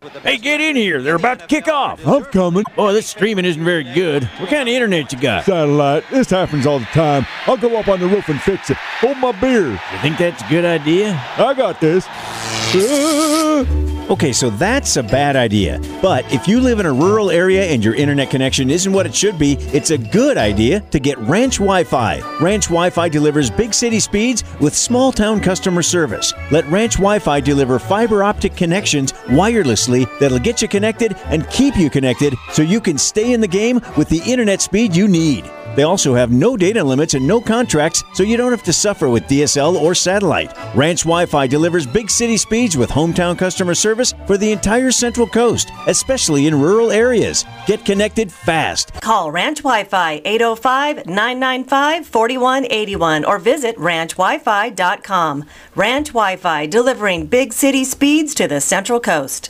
Hey, get in here. They're about to kick off. I'm coming. Boy, this streaming isn't very good. What kind of internet you got? Satellite. This happens all the time. I'll go up on the roof and fix it. Hold my beer. You think that's a good idea? I got this. Okay, so that's a bad idea. But if you live in a rural area and your internet connection isn't what it should be, it's a good idea to get Ranch Wi-Fi. Ranch Wi-Fi delivers big city speeds with small town customer service. Let Ranch Wi-Fi deliver fiber optic connections wirelessly that'll get you connected and keep you connected so you can stay in the game with the internet speed you need. They also have no data limits and no contracts, so you don't have to suffer with DSL or satellite. Ranch Wi-Fi delivers big city speeds with hometown customer service for the entire Central Coast, especially in rural areas. Get connected fast. Call Ranch Wi-Fi 805-995-4181 or visit ranchwifi.com. Ranch Wi-Fi, delivering big city speeds to the Central Coast.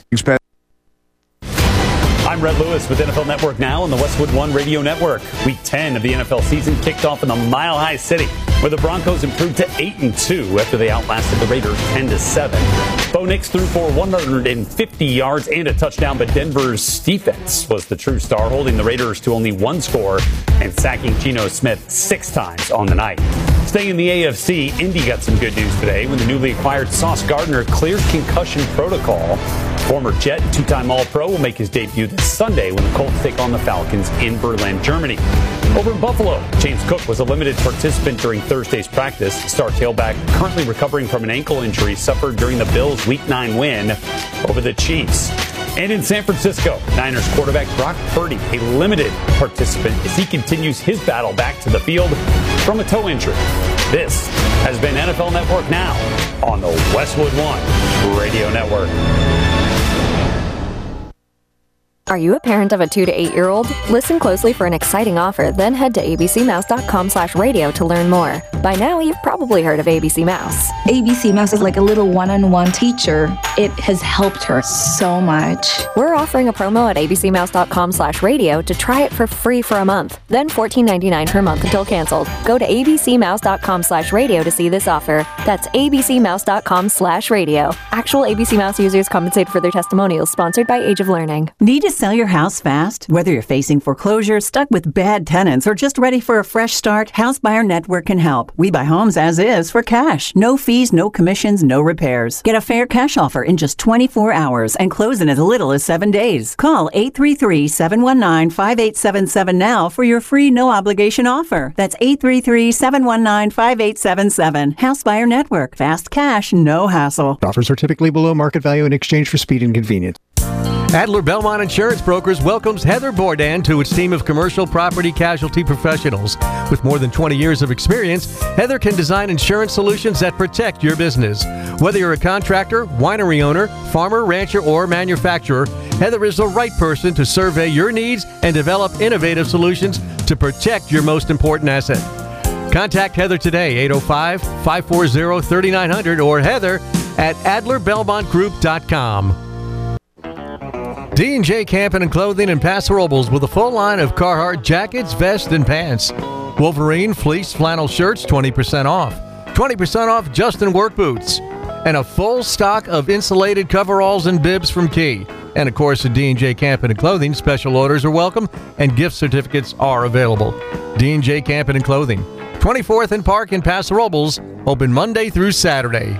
I'm Rhett Lewis with NFL Network Now on the Westwood One Radio Network. Week 10 of the NFL season kicked off in the Mile High City, where the Broncos improved to 8-2 after they outlasted the Raiders 10-7. Bo Nix threw for 150 yards and a touchdown, but Denver's defense was the true star, holding the Raiders to only one score and sacking Geno Smith 6 times on the night. Staying in the AFC, Indy got some good news today when the newly acquired Sauce Gardner cleared concussion protocol. Former Jet and 2-time All-Pro will make his debut this Sunday when the Colts take on the Falcons in Berlin, Germany. Over in Buffalo, James Cook was a limited participant during Thursday's practice. Star tailback currently recovering from an ankle injury suffered during the Bills' Week 9 win over the Chiefs. And in San Francisco, Niners quarterback Brock Purdy, a limited participant as he continues his battle back to the field from a toe injury. This has been NFL Network Now on the Westwood One Radio Network. Are you a parent of a 2 to 8-year-old? Listen closely for an exciting offer, then head to abcmouse.com/radio to learn more. By now, you've probably heard of ABC Mouse. ABC Mouse is like a little one-on-one teacher. It has helped her so much. We're offering a promo at abcmouse.com/radio to try it for free for a month, then $14.99 per month until canceled. Go to abcmouse.com/radio to see this offer. That's abcmouse.com/radio. Actual ABC Mouse users compensate for their testimonials, sponsored by Age of Learning. Need to sell your house fast? Whether you're facing foreclosure, stuck with bad tenants, or just ready for a fresh start, House Buyer Network can help. We buy homes as is for cash. No fees, no commissions, no repairs. Get a fair cash offer in just 24 hours and close in as little as 7 days. Call 833-719-5877 now for your free no-obligation offer. That's 833-719-5877. House Buyer Network. Fast cash, no hassle. Offers are typically below market value in exchange for speed and convenience. Adler Belmont Insurance Brokers welcomes Heather Bourdain to its team of commercial property casualty professionals. With more than 20 years of experience, Heather can design insurance solutions that protect your business. Whether you're a contractor, winery owner, farmer, rancher, or manufacturer, Heather is the right person to survey your needs and develop innovative solutions to protect your most important asset. Contact Heather today, 805-540-3900 or Heather at AdlerBelmontGroup.com. D&J Camping & Clothing in Paso Robles with a full line of Carhartt jackets, vests, and pants. Wolverine fleece flannel shirts, 20% off. 20% off Justin work boots. And a full stock of insulated coveralls and bibs from Key. And of course, at D&J Camping & Clothing, special orders are welcome and gift certificates are available. D&J Camping & Clothing, 24th and Park in Paso Robles, open Monday through Saturday.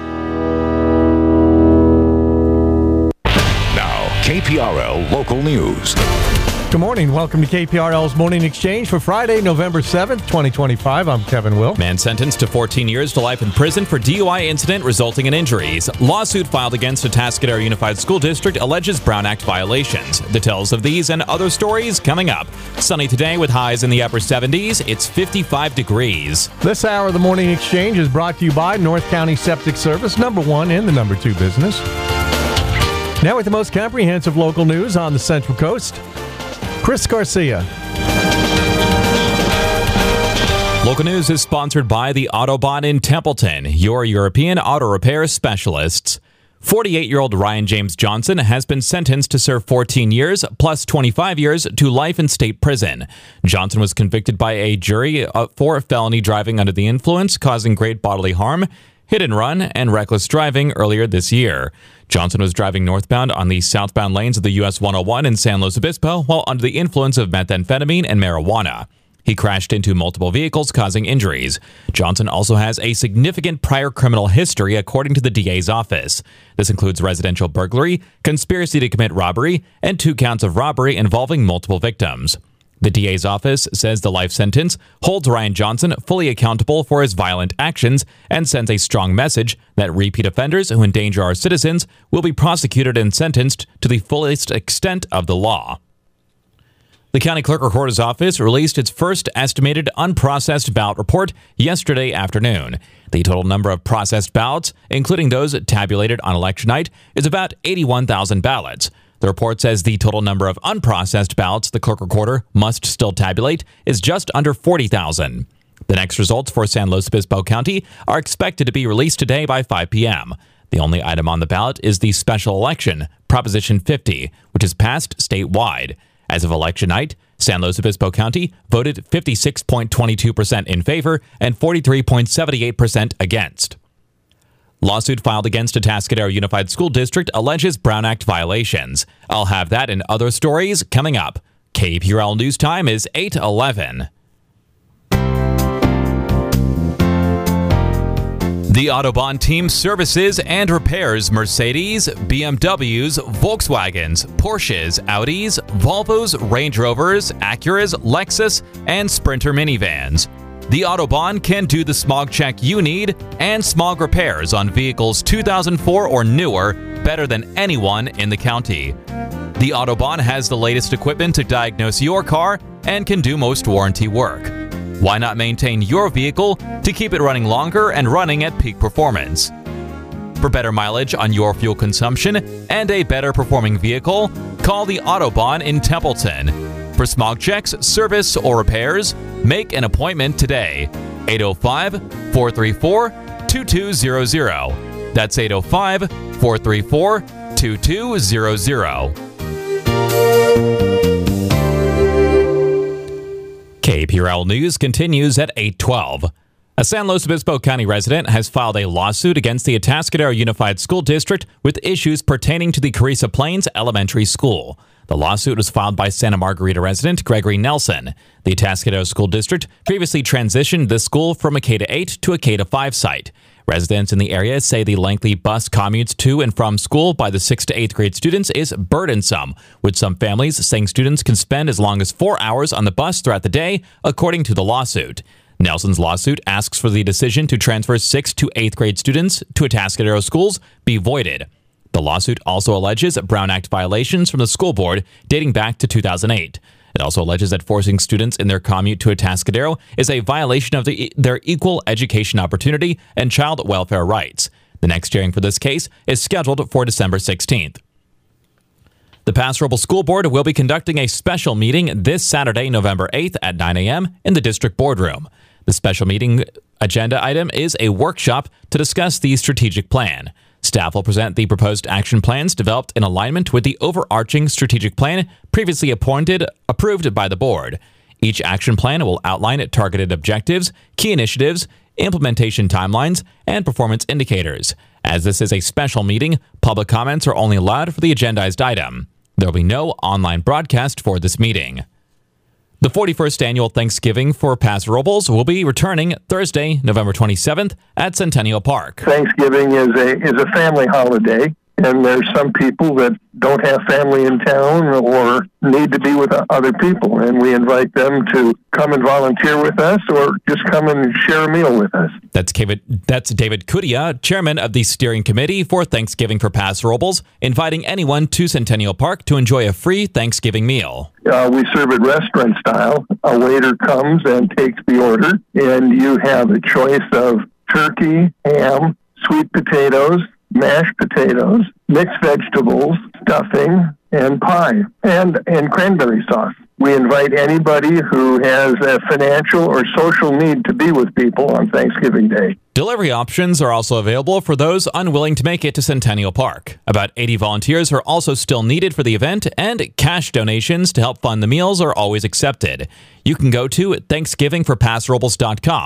KPRL Local News. Good morning. Welcome to KPRL's Morning Exchange for Friday, November 7th, 2025. I'm Kevin Will. Man sentenced to 14 years to life in prison for DUI incident resulting in injuries. Lawsuit filed against Atascadero Unified School District alleges Brown Act violations. Details of these and other stories coming up. Sunny today with highs in the upper 70s. It's 55 degrees. This hour of the Morning Exchange is brought to you by North County Septic Service, number 1 in the number 2 business. Now with the most comprehensive local news on the Central Coast, Chris Garcia. Local news is sponsored by the Autobahn in Templeton, your European auto repair specialists. 48-year-old Ryan James Johnson has been sentenced to serve 14 years plus 25 years to life in state prison. Johnson was convicted by a jury for felony driving under the influence, causing great bodily harm, hit and run, and reckless driving earlier this year. Johnson was driving northbound on the southbound lanes of the US 101 in San Luis Obispo while under the influence of methamphetamine and marijuana. He crashed into multiple vehicles, causing injuries. Johnson also has a significant prior criminal history, according to the DA's office. This includes residential burglary, conspiracy to commit robbery, and 2 counts of robbery involving multiple victims. The DA's office says the life sentence holds Ryan Johnson fully accountable for his violent actions and sends a strong message that repeat offenders who endanger our citizens will be prosecuted and sentenced to the fullest extent of the law. The County Clerk Recorder's Office released its first estimated unprocessed ballot report yesterday afternoon. The total number of processed ballots, including those tabulated on election night, is about 81,000 ballots. The report says the total number of unprocessed ballots the Clerk Recorder must still tabulate is just under 40,000. The next results for San Luis Obispo County are expected to be released today by 5 p.m. The only item on the ballot is the special election, Proposition 50, which is passed statewide. As of election night, San Luis Obispo County voted 56.22% in favor and 43.78% against. Lawsuit filed against Atascadero Unified School District alleges Brown Act violations. I'll have that and other stories coming up. KPRL News Time is 8:11. The Autobahn team services and repairs Mercedes, BMWs, Volkswagens, Porsches, Audis, Volvos, Range Rovers, Acuras, Lexus, and Sprinter minivans. The Autobahn can do the smog check you need and smog repairs on vehicles 2004 or newer better than anyone in the county. The Autobahn has the latest equipment to diagnose your car and can do most warranty work. Why not maintain your vehicle to keep it running longer and running at peak performance? For better mileage on your fuel consumption and a better performing vehicle, call the Autobahn in Templeton. For smog checks, service, or repairs, make an appointment today. 805-434-2200. That's 805-434-2200. KPRL News continues at 8:12. A San Luis Obispo County resident has filed a lawsuit against the Atascadero Unified School District with issues pertaining to the Carissa Plains Elementary School. The lawsuit was filed by Santa Margarita resident Gregory Nelson. The Atascadero School District previously transitioned the school from a K-8 to a K-5 site. Residents in the area say the lengthy bus commutes to and from school by the 6th to 8th grade students is burdensome, with some families saying students can spend as long as 4 hours on the bus throughout the day, according to the lawsuit. Nelson's lawsuit asks for the decision to transfer 6th to 8th grade students to Atascadero schools be voided. The lawsuit also alleges Brown Act violations from the school board dating back to 2008. It also alleges that forcing students in their commute to Atascadero is a violation of their equal education opportunity and child welfare rights. The next hearing for this case is scheduled for December 16th. The Paso Robles School Board will be conducting a special meeting this Saturday, November 8th at 9 a.m. in the district boardroom. The special meeting agenda item is a workshop to discuss the strategic plan. Staff will present the proposed action plans developed in alignment with the overarching strategic plan previously approved by the board. Each action plan will outline targeted objectives, key initiatives, implementation timelines, and performance indicators. As this is a special meeting, public comments are only allowed for the agendized item. There will be no online broadcast for this meeting. The 41st Annual Thanksgiving for Paso Robles will be returning Thursday, November 27th at Centennial Park. Thanksgiving is a family holiday, and there's some people that don't have family in town or need to be with other people, and we invite them to come and volunteer with us or just come and share a meal with us. That's David Cudia, chairman of the steering committee for Thanksgiving for Paso Robles, inviting anyone to Centennial Park to enjoy a free Thanksgiving meal. We serve it restaurant style. A waiter comes and takes the order, and you have a choice of turkey, ham, sweet potatoes, mashed potatoes, mixed vegetables, stuffing, and pie, and cranberry sauce. We invite anybody who has a financial or social need to be with people on Thanksgiving Day. Delivery options are also available for those unwilling to make it to Centennial Park. About 80 volunteers are also still needed for the event, and cash donations to help fund the meals are always accepted. You can go to thanksgivingforpassrobles.com to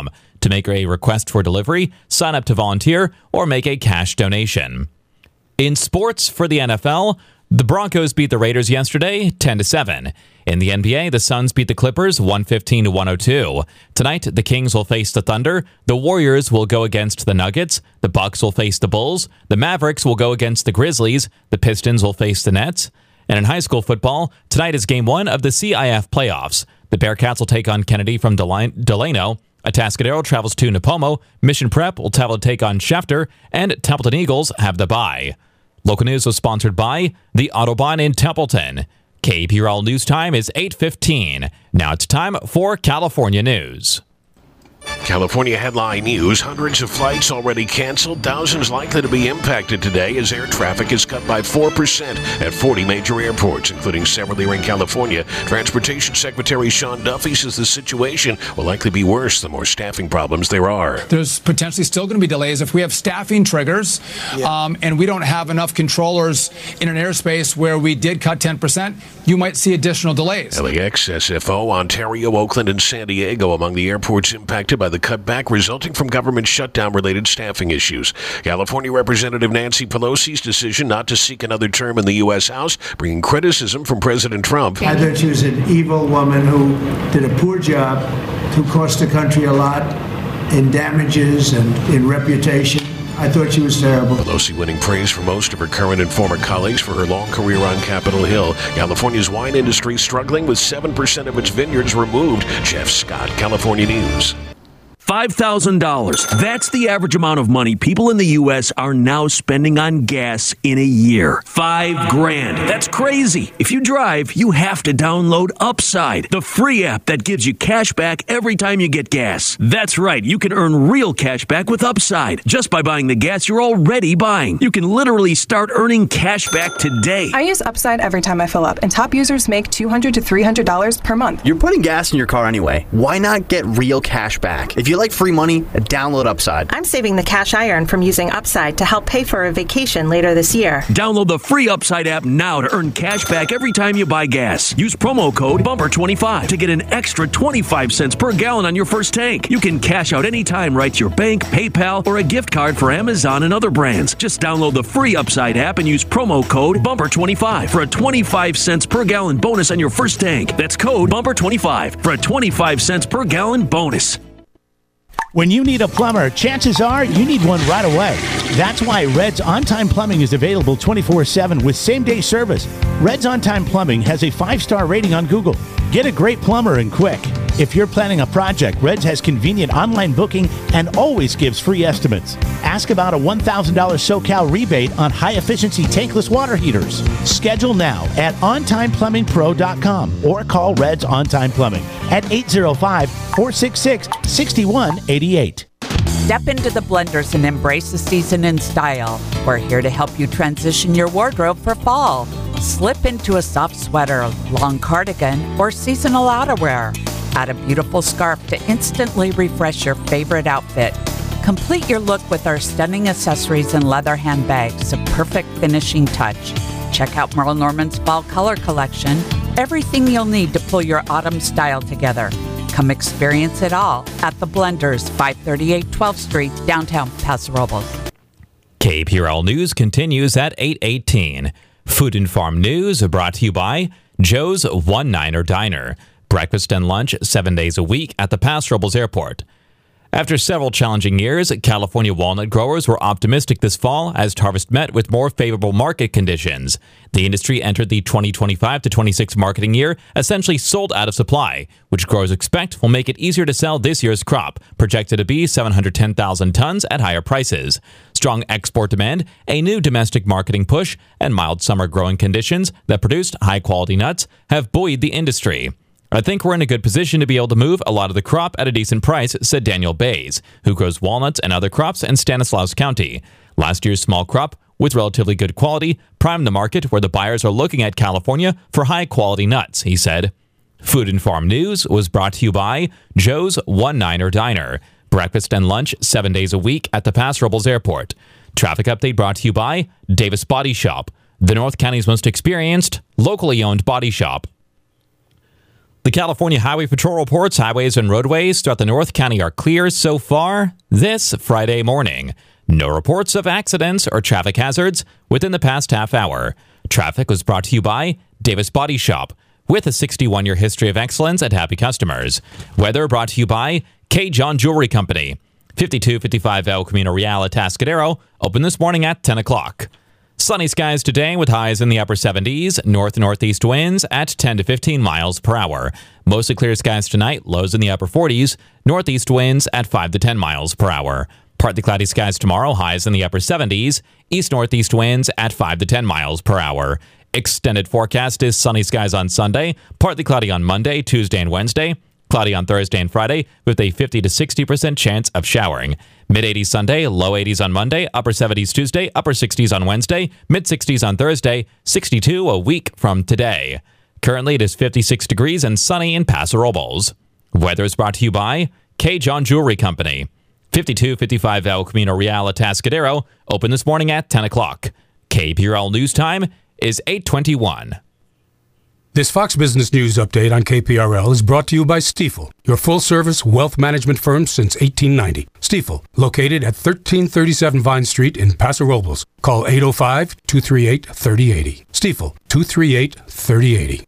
To make a request for delivery, sign up to volunteer, or make a cash donation. In sports for the NFL, the Broncos beat the Raiders yesterday 10-7. In the NBA, the Suns beat the Clippers 115-102. Tonight, the Kings will face the Thunder. The Warriors will go against the Nuggets. The Bucks will face the Bulls. The Mavericks will go against the Grizzlies. The Pistons will face the Nets. And in high school football, tonight is Game 1 of the CIF playoffs. The Bearcats will take on Kennedy from Delano. Atascadero travels to Napomo. Mission Prep will travel to take on Shafter. And Templeton Eagles have the bye. Local news was sponsored by the Autobahn in Templeton. KPRL News Time is 8:15. Now it's time for California News. California headline news. Hundreds of flights already canceled. Thousands likely to be impacted today as air traffic is cut by 4% at 40 major airports, including several here in California. Transportation Secretary Sean Duffy says the situation will likely be worse the more staffing problems there are. There's potentially still going to be delays if we have staffing triggers and we don't have enough controllers in an airspace where we did cut 10%, you might see additional delays. LAX, SFO, Ontario, Oakland, and San Diego among the airports impacted by the cutback resulting from government shutdown-related staffing issues. California Representative Nancy Pelosi's decision not to seek another term in the U.S. House, bringing criticism from President Trump. I thought she was an evil woman who did a poor job, who cost the country a lot in damages and in reputation. I thought she was terrible. Pelosi winning praise from most of her current and former colleagues for her long career on Capitol Hill. California's wine industry struggling with 7% of its vineyards removed. Jeff Scott, California News. $5,000. That's the average amount of money people in the U.S. are now spending on gas in a year. $5,000. That's crazy. If you drive, you have to download Upside, the free app that gives you cash back every time you get gas. That's right. You can earn real cash back with Upside just by buying the gas you're already buying. You can literally start earning cash back today. I use Upside every time I fill up, and top users make $200 to $300 per month. You're putting gas in your car anyway. Why not get real cash back? If you like free money, download Upside. I'm saving the cash I earn from using Upside to help pay for a vacation later this year. Download the free Upside app now to earn cash back every time you buy gas. Use promo code BUMPER25 to get an extra 25 cents per gallon on your first tank. You can cash out anytime right to your bank, PayPal, or a gift card for Amazon and other brands. Just download the free Upside app and use promo code BUMPER25 for a 25 cents per gallon bonus on your first tank. That's code BUMPER25 for a 25 cents per gallon bonus. When you need a plumber, chances are you need one right away. That's why Red's On-Time Plumbing is available 24/7 with same-day service. Red's On-Time Plumbing has a 5-star rating on Google. Get a great plumber and quick. If you're planning a project, Red's has convenient online booking and always gives free estimates. Ask about a $1,000 SoCal rebate on high-efficiency tankless water heaters. Schedule now at ontimeplumbingpro.com or call Red's On-Time Plumbing at 805-466-6188. Step into the Blenders and embrace the season in style. We're here to help you transition your wardrobe for fall. Slip into a soft sweater, long cardigan, or seasonal outerwear. Add a beautiful scarf to instantly refresh your favorite outfit. Complete your look with our stunning accessories and leather handbags, a perfect finishing touch. Check out Merle Norman's Fall Color Collection. Everything you'll need to pull your autumn style together. Come experience it all at The Blenders, 538 12th Street, downtown Paso Robles. KPRL News continues at 8:18. Food and Farm News brought to you by Joe's One-Niner Diner. Breakfast and lunch 7 days a week at the Paso Robles Airport. After several challenging years, California walnut growers were optimistic this fall as harvest met with more favorable market conditions. The industry entered the 2025-26 marketing year essentially sold out of supply, which growers expect will make it easier to sell this year's crop, projected to be 710,000 tons at higher prices. Strong export demand, a new domestic marketing push, and mild summer growing conditions that produced high-quality nuts have buoyed the industry. I think we're in a good position to be able to move a lot of the crop at a decent price, said Daniel Bays, who grows walnuts and other crops in Stanislaus County. Last year's small crop, with relatively good quality, primed the market where the buyers are looking at California for high-quality nuts, he said. Food and Farm News was brought to you by Joe's One-Niner Diner. Breakfast and lunch 7 days a week at the Paso Robles Airport. Traffic update brought to you by Davis Body Shop, the North County's most experienced, locally owned body shop. The California Highway Patrol reports highways and roadways throughout the North County are clear so far this Friday morning. No reports of accidents or traffic hazards within the past half hour. Traffic was brought to you by Davis Body Shop, with a 61-year history of excellence and happy customers. Weather brought to you by K. John Jewelry Company. 5255 El Camino Real at Atascadero, open this morning at 10 o'clock. Sunny skies today with highs in the upper 70s, north-northeast winds at 10 to 15 miles per hour. Mostly clear skies tonight, lows in the upper 40s, northeast winds at 5 to 10 miles per hour. Partly cloudy skies tomorrow, highs in the upper 70s, east-northeast winds at 5 to 10 miles per hour. Extended forecast is sunny skies on Sunday, partly cloudy on Monday, Tuesday, and Wednesday. Cloudy on Thursday and Friday with a 50 to 60% chance of showering. Mid-80s Sunday, low 80s on Monday, upper 70s Tuesday, upper 60s on Wednesday, mid-60s on Thursday, 62 a week from today. Currently, it is 56 degrees and sunny in Paso Robles. Weather is brought to you by K. John Jewelry Company. 5255 El Camino Real at Atascadero, open this morning at 10 o'clock. KPRL News Time is 8:21. This Fox Business News update on KPRL is brought to you by Stifel, your full-service wealth management firm since 1890. Stifel, located at 1337 Vine Street in Paso Robles. Call 805-238-3080. Stifel, 238-3080.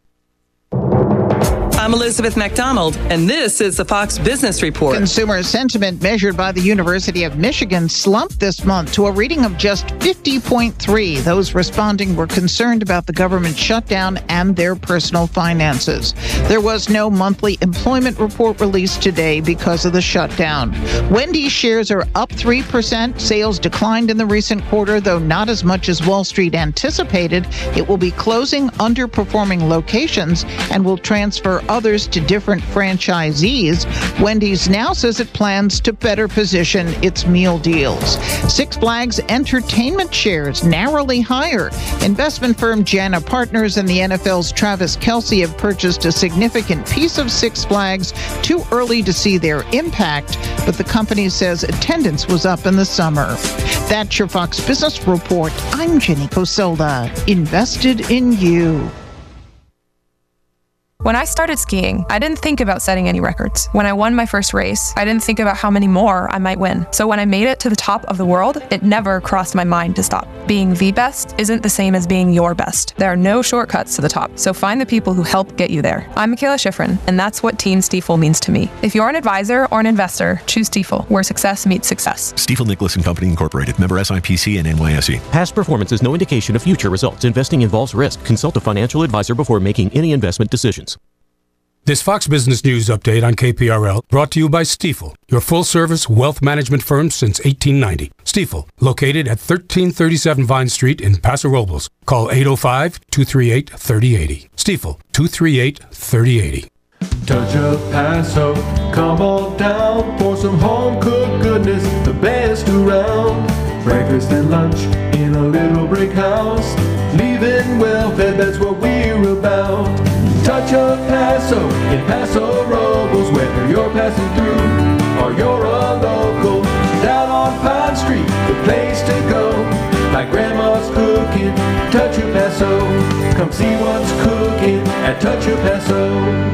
I'm Elizabeth MacDonald, and this is the Fox Business Report. Consumer sentiment measured by the University of Michigan slumped this month to a reading of just 50.3. Those responding were concerned about the government shutdown and their personal finances. There was no monthly employment report released today because of the shutdown. Wendy's shares are up 3%. Sales declined in the recent quarter, though not as much as Wall Street anticipated. It will be closing underperforming locations and will transfer others to different franchisees. Wendy's now says it plans to better position its meal deals. Six Flags Entertainment shares narrowly higher. Investment firm Jana Partners and the NFL's Travis Kelce have purchased a significant piece of Six Flags. Too early to see their impact, but the company says attendance was up in the summer. That's your Fox Business Report. I'm Jenny Cosola. Invested in you. When I started skiing, I didn't think about setting any records. When I won my first race, I didn't think about how many more I might win. So when I made it to the top of the world, it never crossed my mind to stop. Being the best isn't the same as being your best. There are no shortcuts to the top, so find the people who help get you there. I'm Michaela Schifrin, and that's what Team Stifel means to me. If you're an advisor or an investor, choose Stifel, where success meets success. Stifel Nicholas and Company Incorporated, member SIPC and NYSE. Past performance is no indication of future results. Investing involves risk. Consult a financial advisor before making any investment decisions. This Fox Business News update on KPRL brought to you by Stifel, your full-service wealth management firm since 1890. Stifel, located at 1337 Vine Street in Paso Robles. Call 805-238-3080. Stifel, 238-3080. Touch of Paso, come on down for some home-cooked goodness, the best around. Breakfast and lunch in a little brick house, leaving well-fed, that's what we're about. Touch of Paso in Paso Robles, whether you're passing through or you're a local. Down on Pine Street, the place to go. Like Grandma's cooking, Touch of Paso. Come see what's cooking at Touch of Paso.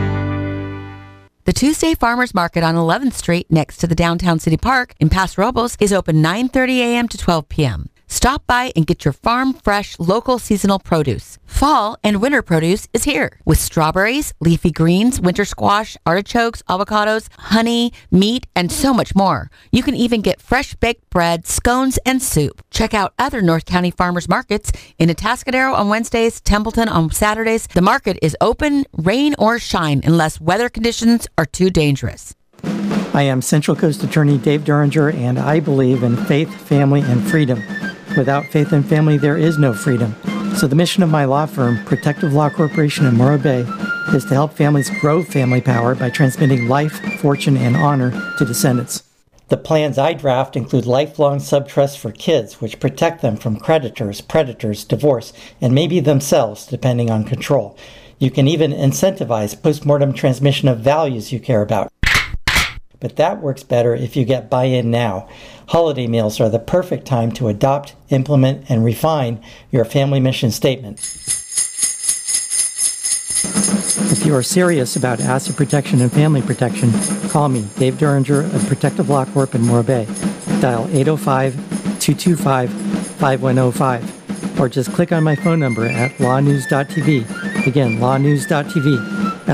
The Tuesday Farmers Market on 11th Street next to the Downtown City Park in Paso Robles is open 9:30 a.m. to 12 p.m. Stop by and get your farm fresh local seasonal produce. Fall and winter produce is here with strawberries, leafy greens, winter squash, artichokes, avocados, honey, meat, and so much more. You can even get fresh baked bread, scones, and soup. Check out other North County farmers markets in Atascadero on Wednesdays, Templeton on Saturdays. The market is open, rain or shine, unless weather conditions are too dangerous. I am Central Coast Attorney Dave Duringer, and I believe in faith, family, and freedom. Without faith and family, there is no freedom. So the mission of my law firm, Protective Law Corporation in Morro Bay, is to help families grow family power by transmitting life, fortune, and honor to descendants. The plans I draft include lifelong subtrusts for kids, which protect them from creditors, predators, divorce, and maybe themselves, depending on control. You can even incentivize postmortem transmission of values you care about. But that works better if you get buy-in now. Holiday meals are the perfect time to adopt, implement, and refine your family mission statement. If If you are serious about asset protection and family protection, call me, Dave Duringer of Protective Law Corp in Morro Bay. Dial 805-225-5105 or just click on my phone number at lawnews.tv. Again, lawnews.tv,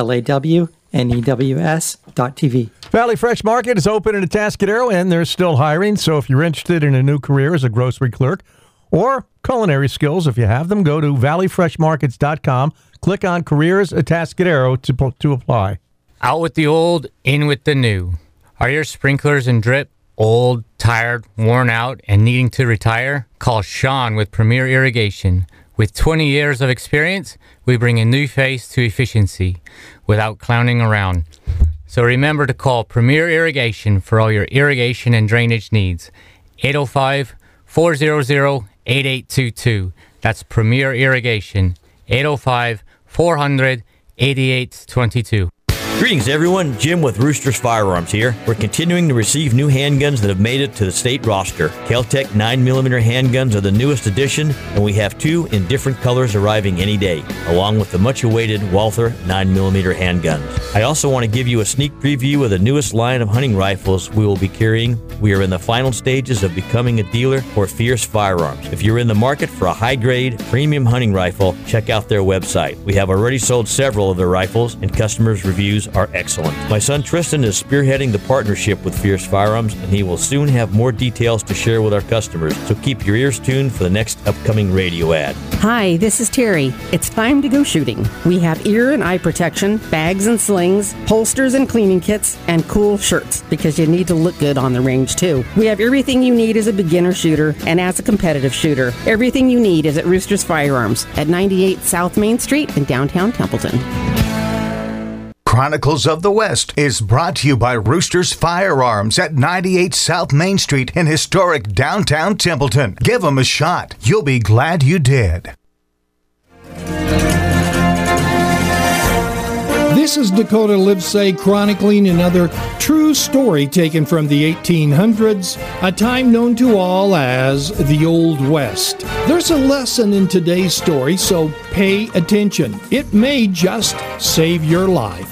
LAWNEWS.tv. Valley Fresh Market is open in Atascadero, and they're still hiring. So if you're interested in a new career as a grocery clerk or culinary skills, if you have them, go to valleyfreshmarkets.com. Click on Careers Atascadero to apply. Out with the old, in with the new. Are your sprinklers and drip old, tired, worn out, and needing to retire? Call Sean with Premier Irrigation. With 20 years of experience, we bring a new face to efficiency without clowning around. So remember to call Premier Irrigation for all your irrigation and drainage needs. 805-400-8822. That's Premier Irrigation. 805-400-8822. Greetings, everyone. Jim with Roosters Firearms here. We're continuing to receive new handguns that have made it to the state roster. Kel-Tec 9mm handguns are the newest addition, and we have 2 in different colors arriving any day, along with the much-awaited Walther 9mm handguns. I also want to give you a sneak preview of the newest line of hunting rifles we will be carrying. We are in the final stages of becoming a dealer for Fierce Firearms. If you're in the market for a high-grade, premium hunting rifle, check out their website. We have already sold several of their rifles, and customers' reviews are excellent. My son Tristan is spearheading the partnership with Fierce Firearms, and he will soon have more details to share with our customers, so keep your ears tuned for the next upcoming radio ad. Hi, this is Terry. It's time to go shooting. We have ear and eye protection, bags and slings, holsters and cleaning kits, and cool shirts, because you need to look good on the range too. We have everything you need as a beginner shooter and as a competitive shooter. Everything you need is at Roosters Firearms at 98 South Main Street in downtown Templeton. Chronicles of the West is brought to you by Roosters Firearms at 98 South Main Street in historic downtown Templeton. Give them a shot. You'll be glad you did. This is Dakota Livesay chronicling another true story taken from the 1800s, a time known to all as the Old West. There's a lesson in today's story, so pay attention. It may just save your life.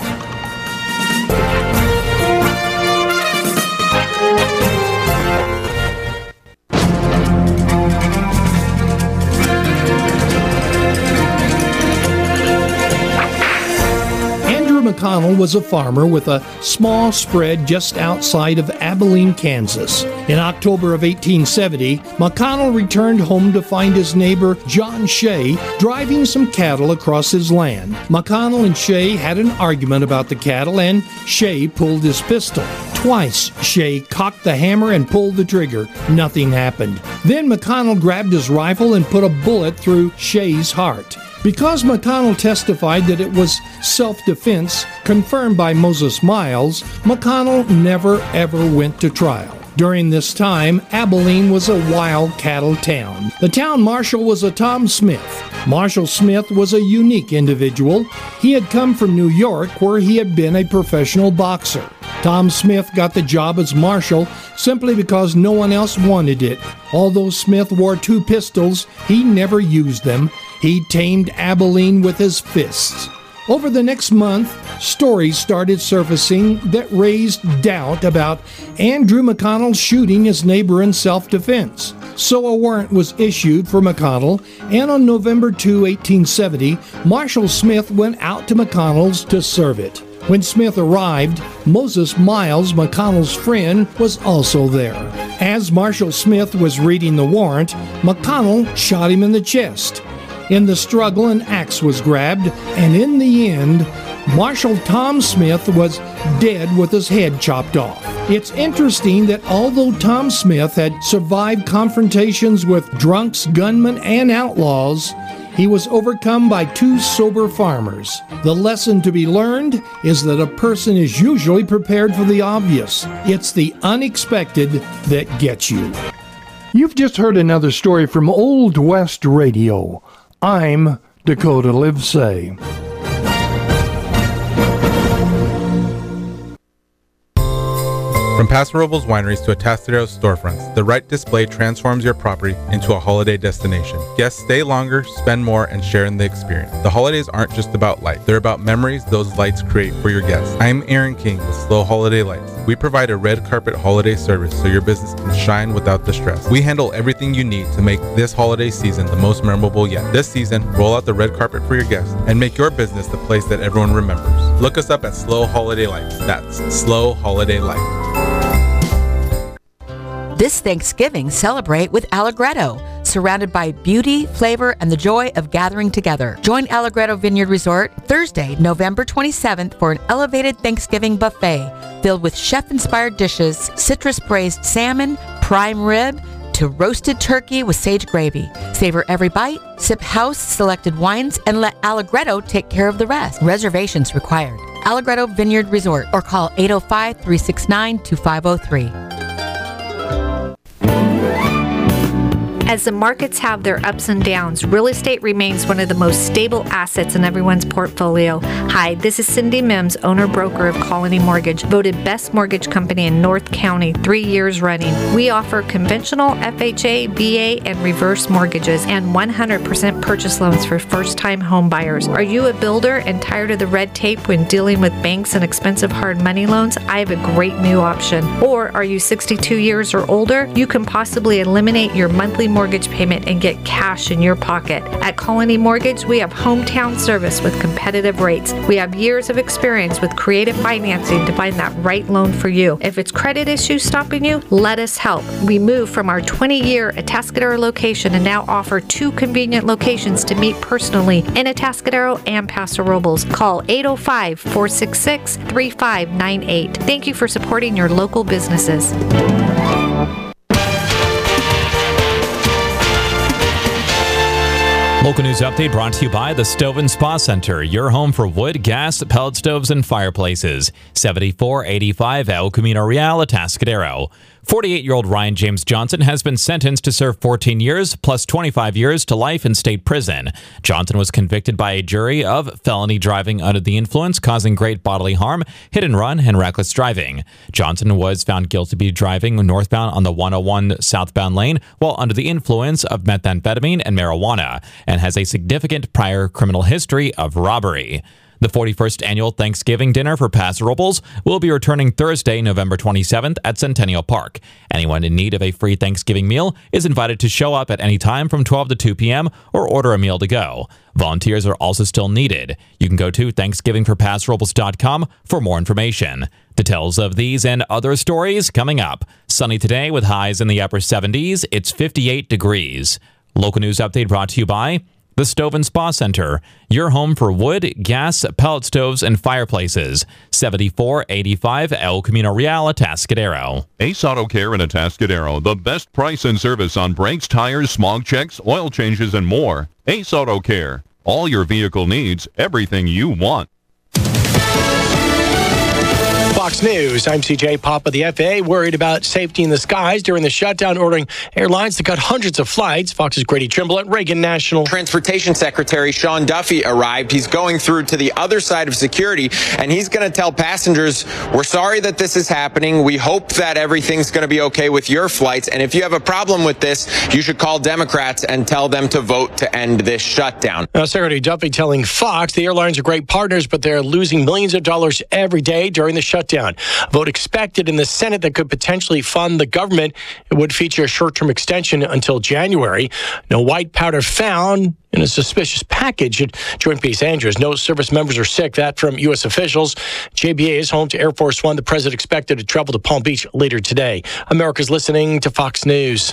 McConnell was a farmer with a small spread just outside of Abilene, Kansas. In October of 1870, McConnell returned home to find his neighbor John Shea driving some cattle across his land. McConnell and Shea had an argument about the cattle, and Shea pulled his pistol. Twice, Shea cocked the hammer and pulled the trigger. Nothing happened. Then McConnell grabbed his rifle and put a bullet through Shea's heart. Because McConnell testified that it was self-defense, confirmed by Moses Miles, McConnell never ever went to trial. During this time, Abilene was a wild cattle town. The town marshal was a Tom Smith. Marshal Smith was a unique individual. He had come from New York, where he had been a professional boxer. Tom Smith got the job as marshal simply because no one else wanted it. Although Smith wore 2 pistols, he never used them. He tamed Abilene with his fists. Over the next month, stories started surfacing that raised doubt about Andrew McConnell shooting his neighbor in self-defense. So a warrant was issued for McConnell, and on November 2, 1870, Marshal Smith went out to McConnell's to serve it. When Smith arrived, Moses Miles, McConnell's friend, was also there. As Marshal Smith was reading the warrant, McConnell shot him in the chest. In the struggle, an axe was grabbed, and in the end, Marshal Tom Smith was dead with his head chopped off. It's interesting that although Tom Smith had survived confrontations with drunks, gunmen, and outlaws, he was overcome by 2 sober farmers. The lesson to be learned is that a person is usually prepared for the obvious. It's the unexpected that gets you. You've just heard another story from Old West Radio. I'm Dakota Livesay. From Paso Robles wineries to Atascadero storefronts, the right display transforms your property into a holiday destination. Guests stay longer, spend more, and share in the experience. The holidays aren't just about lights. They're about memories those lights create for your guests. I'm Aaron King with Slow Holiday Lights. We provide a red carpet holiday service so your business can shine without the stress. We handle everything you need to make this holiday season the most memorable yet. This season, roll out the red carpet for your guests and make your business the place that everyone remembers. Look us up at Slow Holiday Lights. That's Slow Holiday Lights. This Thanksgiving, celebrate with Allegretto, surrounded by beauty, flavor, and the joy of gathering together. Join Allegretto Vineyard Resort Thursday, November 27th for an elevated Thanksgiving buffet filled with chef-inspired dishes, citrus-braised salmon, prime rib, to roasted turkey with sage gravy. Savor every bite, sip house-selected wines, and let Allegretto take care of the rest. Reservations required. Allegretto Vineyard Resort or call 805-369-2503. As the markets have their ups and downs, real estate remains one of the most stable assets in everyone's portfolio. Hi, this is Cindy Mims, owner-broker of Colony Mortgage, voted best mortgage company in North County 3 years running. We offer conventional FHA, VA, and reverse mortgages and 100% purchase loans for first-time home buyers. Are you a builder and tired of the red tape when dealing with banks and expensive hard money loans? I have a great new option. Or are you 62 years or older? You can possibly eliminate your monthly mortgage payment and get cash in your pocket. At Colony Mortgage, we have hometown service with competitive rates. We have years of experience with creative financing to find that right loan for you. If it's credit issues stopping you, let us help. We moved from our 20-year Atascadero location and now offer 2 convenient locations to meet personally in Atascadero and Paso Robles. Call 805-466-3598. Thank you for supporting your local businesses. Local news update brought to you by the Stove and Spa Center, your home for wood, gas, pellet stoves, and fireplaces. 7485 El Camino Real, Atascadero. 48-year-old Ryan James Johnson has been sentenced to serve 14 years plus 25 years to life in state prison. Johnson was convicted by a jury of felony driving under the influence, causing great bodily harm, hit and run, and reckless driving. Johnson was found guilty of driving northbound on the 101 southbound lane while under the influence of methamphetamine and marijuana, and has a significant prior criminal history of robbery. The 41st annual Thanksgiving dinner for Paso Robles will be returning Thursday, November 27th at Centennial Park. Anyone in need of a free Thanksgiving meal is invited to show up at any time from 12 to 2 p.m. or order a meal to go. Volunteers are also still needed. You can go to ThanksgivingForPasoRobles.com for more information. Details of these and other stories coming up. Sunny today with highs in the upper 70s. It's 58 degrees. Local news update brought to you by the Stove and Spa Center, your home for wood, gas, pellet stoves, and fireplaces. 7485 El Camino Real, Atascadero. Ace Auto Care in Atascadero, the best price and service on brakes, tires, smog checks, oil changes, and more. Ace Auto Care, all your vehicle needs, everything you want. Fox News, I'm CJ Papa. The FAA worried about safety in the skies during the shutdown, ordering airlines to cut hundreds of flights. Fox's Grady Trimble at Reagan National. Transportation Secretary Sean Duffy arrived. He's going through to the other side of security, and he's going to tell passengers, we're sorry that this is happening. We hope that everything's going to be okay with your flights, and if you have a problem with this, you should call Democrats and tell them to vote to end this shutdown. Now, Secretary Duffy telling Fox the airlines are great partners, but they're losing millions of dollars every day during the shutdown. A vote expected in the Senate that could potentially fund the government. It would feature a short-term extension until January. No white powder found in a suspicious package at Joint Base Andrews. No service members are sick. That from U.S. officials. JBA is home to Air Force One. The president expected to travel to Palm Beach later today. America's listening to Fox News.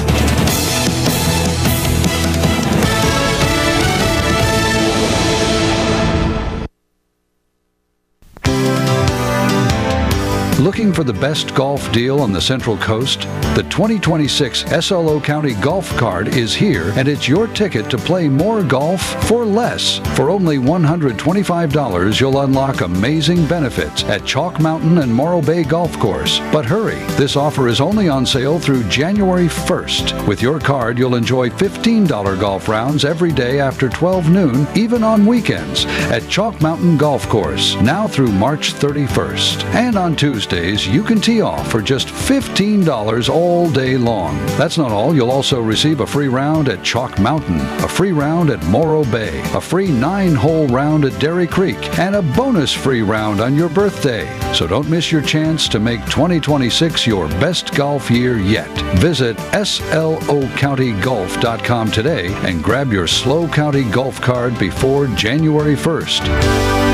Looking for the best golf deal on the Central Coast? The 2026 SLO County Golf Card is here, and it's your ticket to play more golf for less. For only $125, you'll unlock amazing benefits at Chalk Mountain and Morro Bay Golf Course. But hurry, this offer is only on sale through January 1st. With your card, you'll enjoy $15 golf rounds every day after 12 noon, even on weekends, at Chalk Mountain Golf Course, now through March 31st. And on Tuesday, birthdays, you can tee off for just $15 all day long. That's not all. You'll also receive a free round at Chalk Mountain, a free round at Morro Bay, a free 9-hole round at Dairy Creek, and a bonus free round on your birthday. So don't miss your chance to make 2026 your best golf year yet. Visit slocountygolf.com today and grab your SLO County Golf card before January 1st.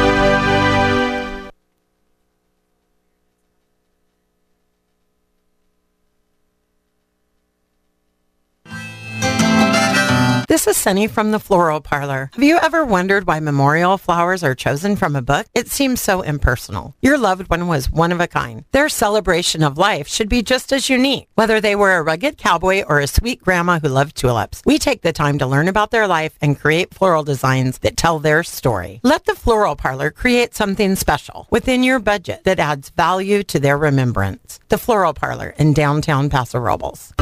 This is Sunny from the Floral Parlor. Have you ever wondered why memorial flowers are chosen from a book? It seems so impersonal. Your loved one was one of a kind. Their celebration of life should be just as unique. Whether they were a rugged cowboy or a sweet grandma who loved tulips, we take the time to learn about their life and create floral designs that tell their story. Let the Floral Parlor create something special within your budget that adds value to their remembrance. The Floral Parlor in downtown Paso Robles.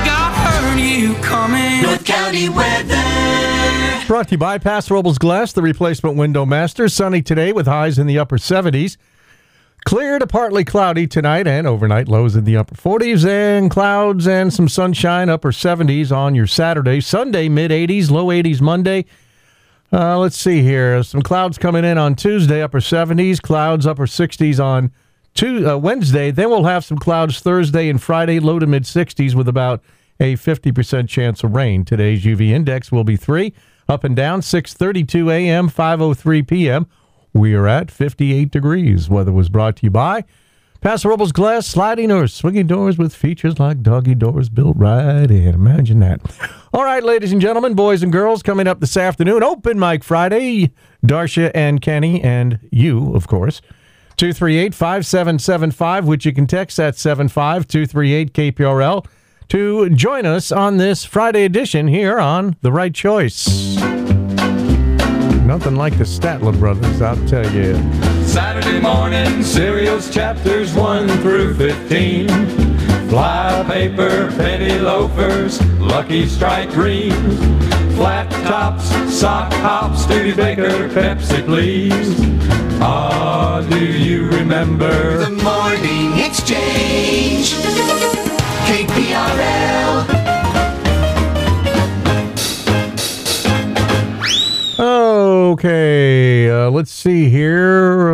North County weather. Brought to you by Paso Robles Glass, the replacement window master. Sunny today with highs in the upper 70s. Clear to partly cloudy tonight and overnight, lows in the upper 40s and clouds and some sunshine, upper 70s on your Saturday. Sunday, mid-80s, low 80s Monday. Let's see here. Some clouds coming in on Tuesday, upper 70s, clouds, upper 60s on Wednesday. Then we'll have some clouds Thursday and Friday, low to mid-60s with about a 50% chance of rain. Today's UV index will be 3, up and down, 6:32 a.m., 5:03 p.m. We are at 58 degrees. Weather was brought to you by Paso Robles Glass, sliding or swinging doors with features like doggy doors built right in. Imagine that. All right, ladies and gentlemen, boys and girls, coming up this afternoon, Open Mic Friday. Darcia and Kenny and you, of course. 238-5775, which you can text at 75238-KPRL. to join us on this Friday edition here on The Right Choice. Nothing like the Statler Brothers, I'll tell you. Saturday morning cereals chapters 1 through 15. Fly paper, penny loafers, Lucky Strike greens. Flat tops, sock hops, Studebaker, Pepsi, please. Ah, do you remember The Morning Exchange? KPRL. Okay, let's see here.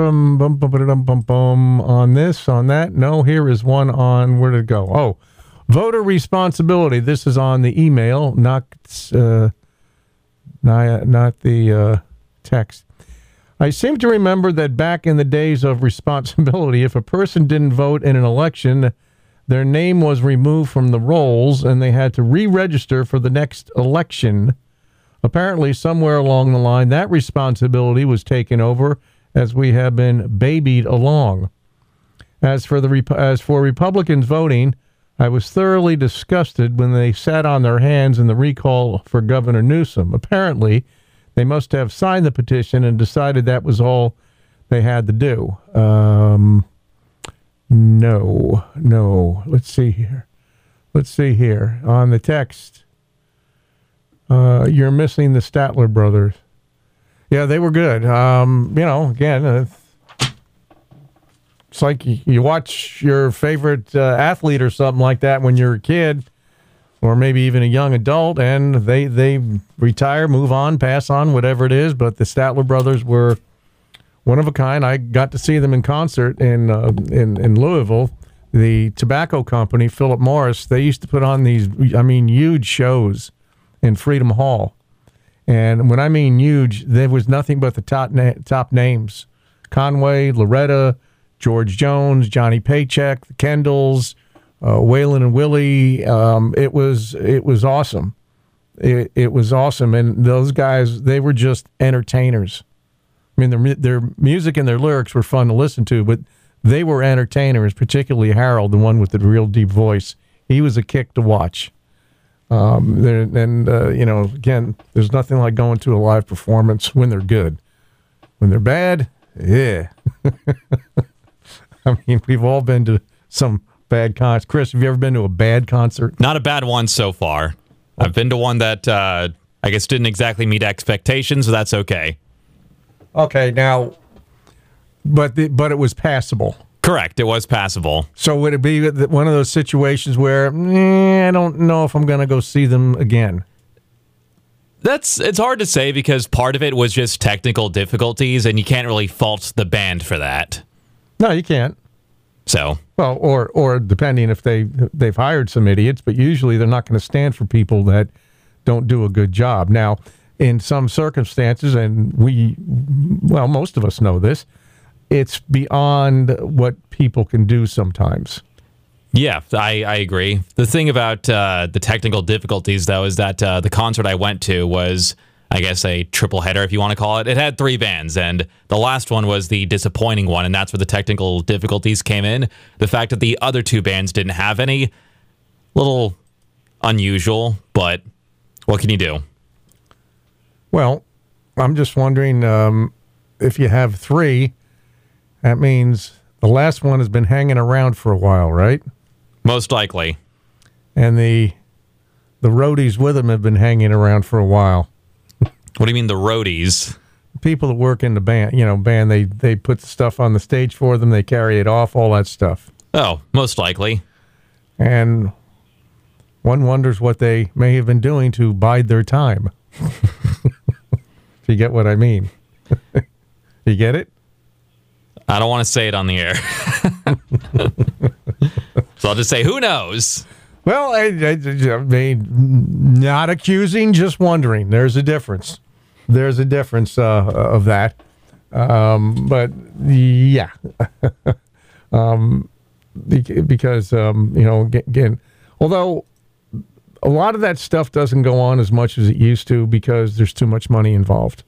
On this, on that. No, here is one on, where did it go? Oh, voter responsibility. This is on the email, not the text. I seem to remember that back in the days of responsibility, if a person didn't vote in an election, their name was removed from the rolls and they had to re-register for the next election. Apparently, somewhere along the line, that responsibility was taken over as we have been babied along. As for Republicans voting, I was thoroughly disgusted when they sat on their hands in the recall for Governor Newsom. Apparently, they must have signed the petition and decided that was all they had to do. No. Let's see here. On the text, you're missing the Statler Brothers. Yeah, they were good. Again, it's like you watch your favorite athlete or something like that when you're a kid, or maybe even a young adult, and they retire, move on, pass on, whatever it is. But the Statler Brothers were one of a kind. I got to see them in concert in Louisville. The tobacco company, Philip Morris, they used to put on these, huge shows in Freedom Hall. And when I mean huge, there was nothing but the top names. Conway, Loretta, George Jones, Johnny Paycheck, the Kendalls, Waylon and Willie. It was awesome. It was awesome. And those guys, they were just entertainers. I mean, their music and their lyrics were fun to listen to, but they were entertainers, particularly Harold, the one with the real deep voice. He was a kick to watch. Again, there's nothing like going to a live performance when they're good. When they're bad, yeah. I mean, we've all been to some bad concerts. Chris, have you ever been to a bad concert? Not a bad one so far. I've been to one that I guess didn't exactly meet expectations, so that's okay. Okay, now, but it was passable. Correct. It was passable. So would it be one of those situations where I don't know if I'm going to go see them again? It's hard to say because part of it was just technical difficulties, and you can't really fault the band for that. No, you can't. So, well, or depending if they've hired some idiots, but usually they're not going to stand for people that don't do a good job. Now, in some circumstances, and most of us know this, it's beyond what people can do sometimes. Yeah, I agree. The thing about the technical difficulties, though, is that the concert I went to was, I guess, a triple header, if you want to call it. It had 3 bands, and the last one was the disappointing one, and that's where the technical difficulties came in. The fact that the other 2 bands didn't have any, little unusual, but what can you do? Well, I'm just wondering if you have 3, that means the last one has been hanging around for a while, right? Most likely. And the roadies with them have been hanging around for a while. What do you mean the roadies? People that work in the band, they put the stuff on the stage for them, they carry it off, all that stuff. Oh, most likely. And one wonders what they may have been doing to bide their time. If you get what I mean. You get it? I don't want to say it on the air. So I'll just say, who knows? Well, I mean, not accusing, just wondering. There's a difference. There's a difference of that. But, yeah. Because, again, although a lot of that stuff doesn't go on as much as it used to because there's too much money involved.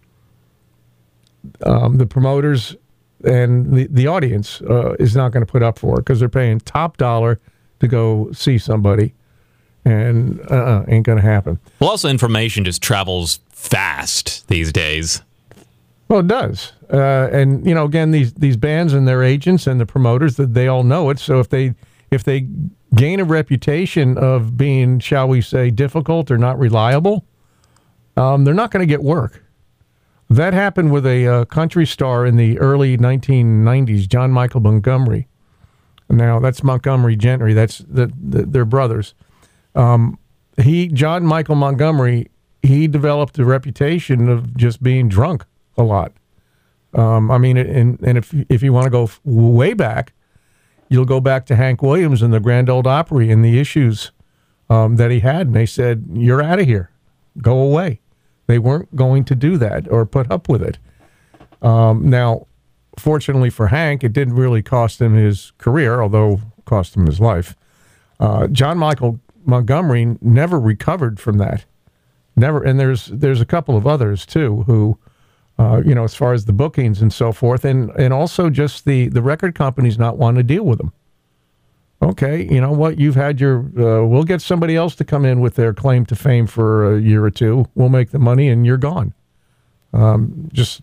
The promoters and the audience is not going to put up for it because they're paying top dollar to go see somebody, and ain't going to happen. Well, also information just travels fast these days. Well, it does. And, again, these bands and their agents and the promoters, they all know it. So if they gain a reputation of being, shall we say, difficult or not reliable, they're not going to get work. That happened with a country star in the early 1990s, John Michael Montgomery. Now, that's Montgomery Gentry. That's they're brothers. John Michael Montgomery, he developed a reputation of just being drunk a lot. I mean, and if you want to go way back, you'll go back to Hank Williams and the Grand Ole Opry and the issues that he had. And they said, "You're out of here. Go away." They weren't going to do that or put up with it. Now, fortunately for Hank, it didn't really cost him his career, although it cost him his life. John Michael Montgomery never recovered from that. Never. And there's a couple of others, too, who, as far as the bookings and so forth, and also just the record companies not wanting to deal with them. Okay, you know what? You've had your. We'll get somebody else to come in with their claim to fame for a year or two. We'll make the money, and you're gone. Just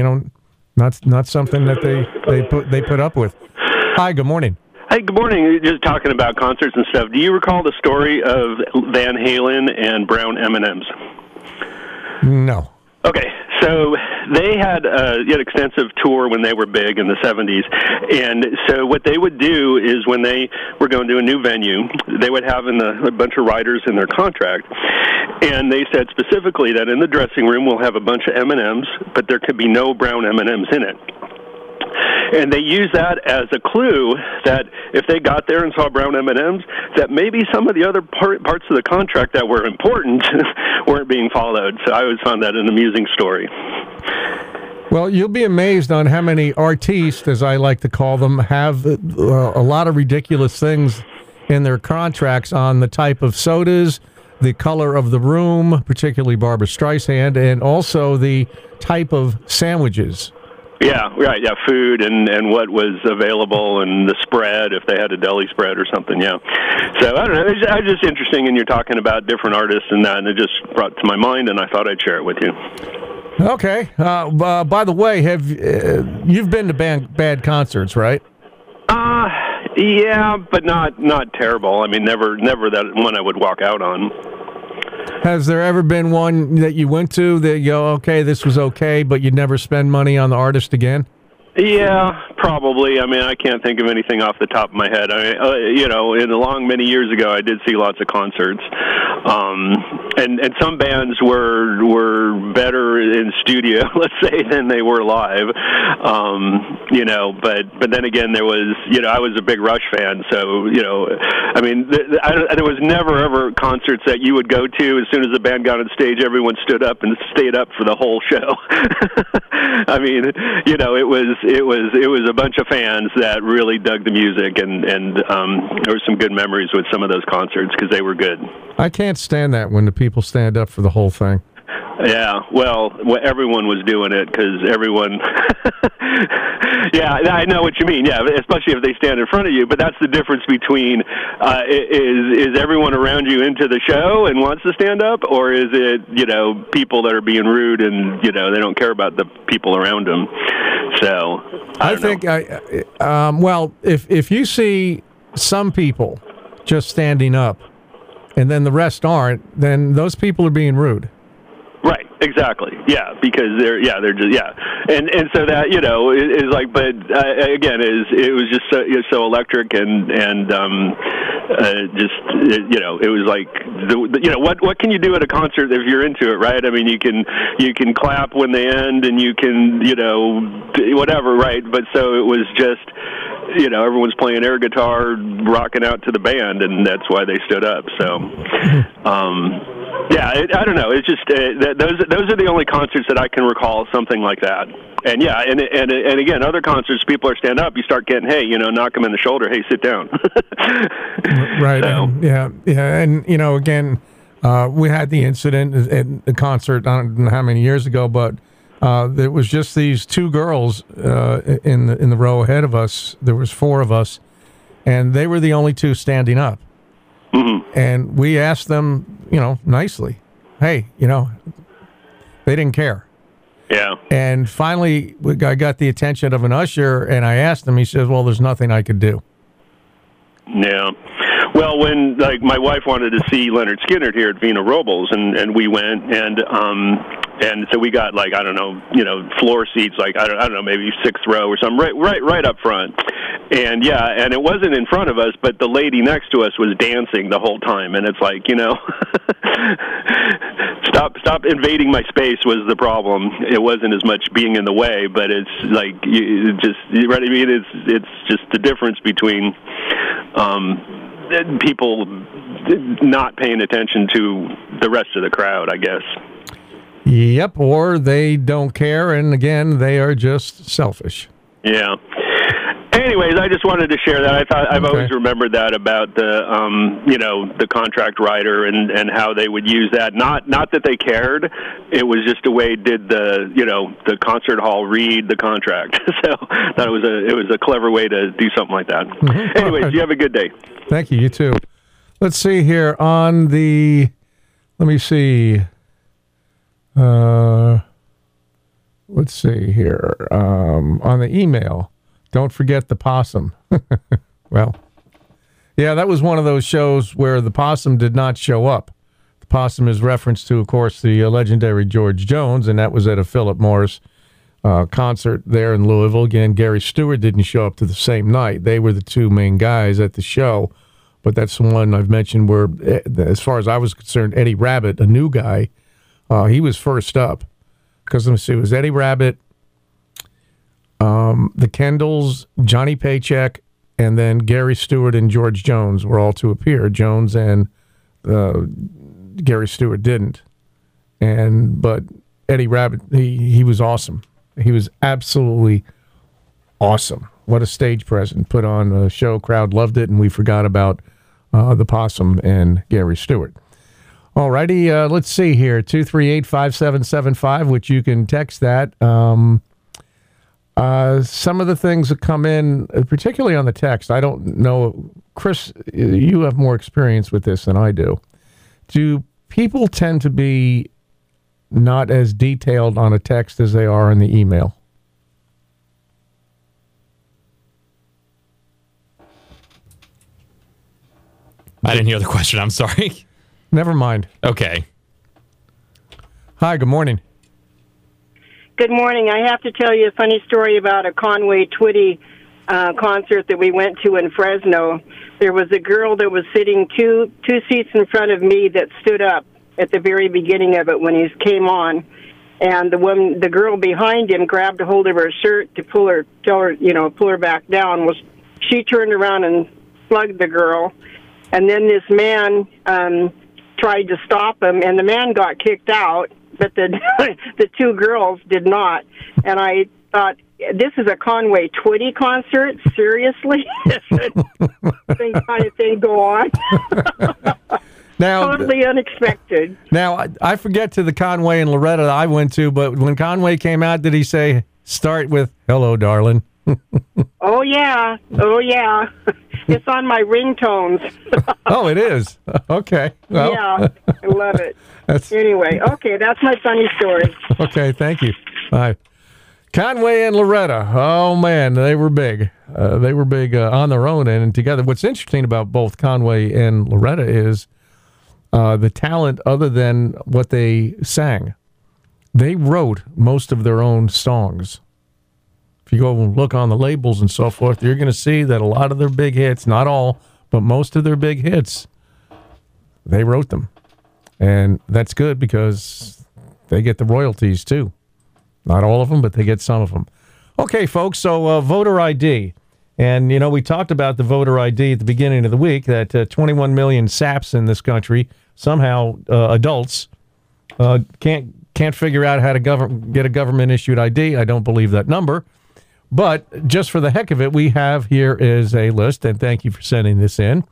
not something that they put up with. Hi, good morning. Hey, good morning. Just talking about concerts and stuff. Do you recall the story of Van Halen and Brown M&Ms? No. Okay, so they had an extensive tour when they were big in the 70s, and so what they would do is when they were going to a new venue, they would have a bunch of writers in their contract, and they said specifically that in the dressing room we'll have a bunch of M&Ms, but there could be no brown M&Ms in it. And they used that as a clue that if they got there and saw brown M&Ms, that maybe some of the other parts of the contract that were important weren't being followed. So I always found that an amusing story. Well, you'll be amazed on how many artistes, as I like to call them, have a lot of ridiculous things in their contracts on the type of sodas, the color of the room, particularly Barbra Streisand, and also the type of sandwiches. Yeah, right, yeah, food and what was available and the spread, if they had a deli spread or something, yeah. So, I don't know, it's just interesting, and you're talking about different artists and that, and it just brought to my mind, and I thought I'd share it with you. Okay. By the way, you've been to bad concerts, right? Yeah, but not terrible. I mean, never that one I would walk out on. Has there ever been one that you went to that you go, okay, this was okay, but you'd never spend money on the artist again? Yeah, Probably. I mean, I can't think of anything off the top of my head. I mean, you know, many years ago, I did see lots of concerts, and some bands were better in studio, let's say, than they were live. You know, but then again, there was, you know, I was a big Rush fan, so, you know, I mean, there was never ever concerts that you would go to as soon as the band got on stage, everyone stood up and stayed up for the whole show. I mean, you know, it was a bunch of fans that really dug the music, and there were some good memories with some of those concerts because they were good. I can't stand that when the people stand up for the whole thing. Yeah, well, everyone was doing it because everyone. Yeah, I know what you mean. Yeah, especially if they stand in front of you. But that's the difference between is everyone around you into the show and wants to stand up, or is it, you know, people that are being rude and, you know, they don't care about the people around them. So I think well, if you see some people just standing up and then the rest aren't, then those people are being rude. Right, exactly. Yeah, because they're just and so that, you know, is like, but again, it was just so electric and just, you know, it was like you know, what can you do at a concert if you're into it, right? I mean, you can clap when they end, and you can, you know, whatever, right? But so it was just, you know, everyone's playing air guitar, rocking out to the band, and that's why they stood up. So, yeah, I don't know. It's just those are the only concerts that I can recall something like that. And yeah, and again, other concerts, people are stand up. You start getting, hey, you know, knock them in the shoulder. Hey, sit down. Right. So. Yeah. And you know, again, we had the incident at the concert. I don't know how many years ago, but there was just these two girls in the row ahead of us. There was four of us, and they were the only two standing up. Mm-hmm. And we asked them, you know, nicely, hey, you know, they didn't care. Yeah. And finally, I got the attention of an usher, and I asked him. He says, well, there's nothing I could do. Yeah. Well, when, like, my wife wanted to see Leonard Skinner here at Vina Robles, and we went, and so we got, like, I don't know, you know, floor seats, like, I don't know, maybe sixth row or something, right up front. And yeah, and it wasn't in front of us, but the lady next to us was dancing the whole time, and it's like, you know, stop invading my space was the problem. It wasn't as much being in the way, but it's like, you know what I mean? It's just the difference between people not paying attention to the rest of the crowd, I guess. Yep, or they don't care, and again, they are just selfish. Yeah. Anyways, I just wanted to share that. I've always remembered that about the, you know, the contract writer and how they would use that. Not that they cared. It was just a way did the, you know, the concert hall read the contract. So that it was a clever way to do something like that. Mm-hmm. Anyways, you have a good day. Thank you. You too. Let's see here on the. Let me see. Let's see here on the email. Don't forget the possum. Well, yeah, that was one of those shows where the possum did not show up. The possum is reference to, of course, the legendary George Jones, and that was at a Philip Morris concert there in Louisville. Again, Gary Stewart didn't show up to the same night. They were the two main guys at the show, but that's the one I've mentioned where, as far as I was concerned, Eddie Rabbitt, a new guy, he was first up. Because let me see, it was Eddie Rabbitt, the Kendalls, Johnny Paycheck, and then Gary Stewart and George Jones were all to appear. Jones and Gary Stewart didn't. But Eddie Rabbitt, he was awesome. He was absolutely awesome. What a stage presence. Put on a show, crowd loved it, and we forgot about the possum and Gary Stewart. All righty, let's see here, 238-5775, which you can text that. Some of the things that come in, particularly on the text, I don't know. Chris, you have more experience with this than I do. Do people tend to be not as detailed on a text as they are in the email? I didn't hear the question. I'm sorry. Never mind. Okay. Hi, good morning. Good morning. I have to tell you a funny story about a Conway Twitty concert that we went to in Fresno. There was a girl that was sitting two seats in front of me that stood up at the very beginning of it when he came on, and the girl behind him grabbed a hold of her shirt to pull her back down. Well, she turned around and slugged the girl, and then this man tried to stop him, and the man got kicked out, but the two girls did not. And I thought, this is a Conway Twitty concert? Seriously? Same kind of thing go on? Now, totally unexpected. Now, I forget to the Conway and Loretta I went to, but when Conway came out, did he say, start with, hello, darling? Oh, yeah. It's on my ringtones. Oh, it is? Okay. Well. Yeah, I love it. Anyway, okay, that's my funny story. Okay, thank you. Bye. Conway and Loretta. Oh, man, they were big. They were big on their own and together. What's interesting about both Conway and Loretta is the talent other than what they sang. They wrote most of their own songs. If you go and look on the labels and so forth, you're going to see that a lot of their big hits, not all, but most of their big hits, they wrote them. And that's good because they get the royalties too. Not all of them, but they get some of them. Okay, folks, so voter ID. And, we talked about the voter ID at the beginning of the week, that 21 million saps in this country, somehow adults, can't figure out how to get a government-issued ID. I don't believe that number. But just for the heck of it, we have here is a list, and thank you for sending this in,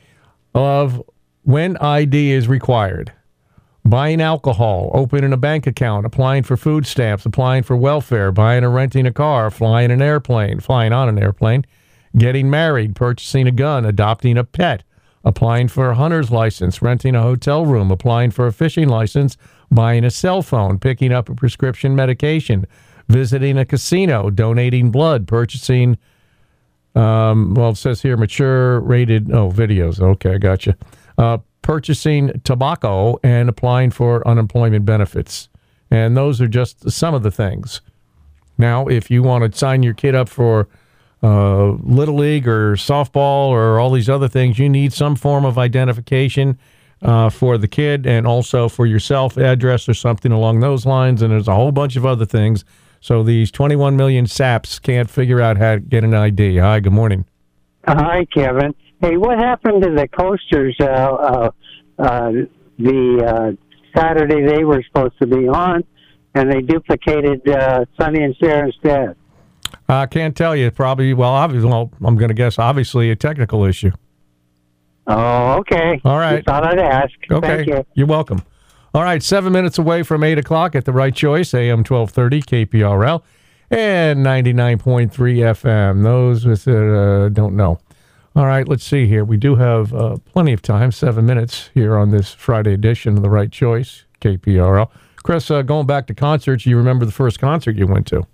of when ID is required. Buying alcohol, opening a bank account, applying for food stamps, applying for welfare, buying or renting a car, flying on an airplane, getting married, purchasing a gun, adopting a pet, applying for a hunter's license, renting a hotel room, applying for a fishing license, buying a cell phone, picking up a prescription medication, visiting a casino, donating blood, purchasing, it says here, mature rated, videos. Okay, gotcha. Purchasing tobacco and applying for unemployment benefits. And those are just some of the things. Now, if you want to sign your kid up for Little League or softball or all these other things, you need some form of identification for the kid and also for yourself, address or something along those lines. And there's a whole bunch of other things. So these 21 million saps can't figure out how to get an ID. Hi, good morning. Hi, Kevin. Hey, what happened to the coasters the Saturday they were supposed to be on, and they duplicated Sonny and Cher instead? I can't tell you. Probably, I'm going to guess, obviously, a technical issue. Oh, okay. All right. Just thought I'd ask. Okay. Thank you. You're welcome. All right, 7 minutes away from 8 o'clock at The Right Choice, AM 1230, KPRL, and 99.3 FM. Those with don't know. All right, let's see here. We do have plenty of time, 7 minutes here on this Friday edition of The Right Choice, KPRL. Chris, going back to concerts, you remember the first concert you went to?